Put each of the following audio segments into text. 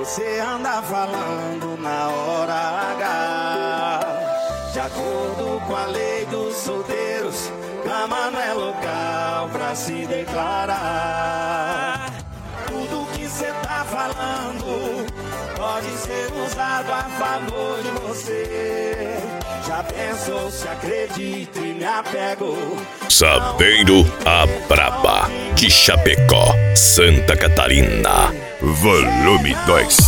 você anda falando na hora H. De acordo com a lei dos solteiros, cama não é local pra se declarar. Tudo que cê tá falando pode ser usado a favor de você. Já pensou, se acredito e me apego. Saveiro a Braba, de Chapecó, Santa Catarina. Volume 2.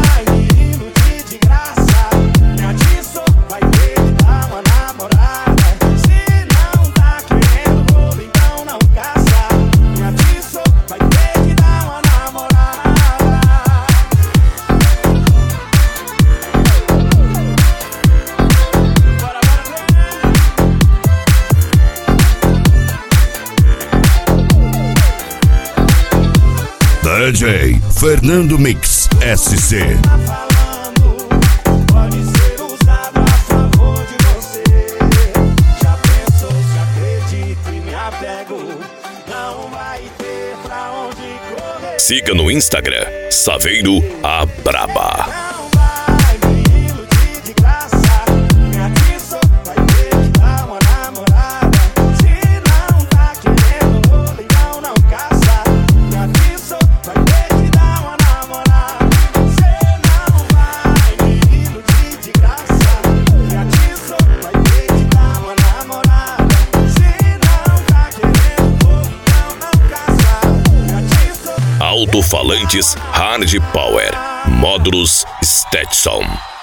DJ Fernando Mix SC. Tá falando, pode ser usado a favor de você. Já pensou, se acredito e me apego. Não vai ter pra onde correr. Siga no Instagram, Saveiro a Braba. Não vai me iludir de graça. Me atiçou, vai ter que dar uma namorada. Se não tá querendo rolo, então não caça. Me atiçou, vai ter que dar uma namorada. Você não vai me iludir de graça. Me atiçou, vai ter que dar uma namorada. Se não tá querendo rolo, então não caça. Me atiçou. Alto-falantes Hard Power, módulos Stetson.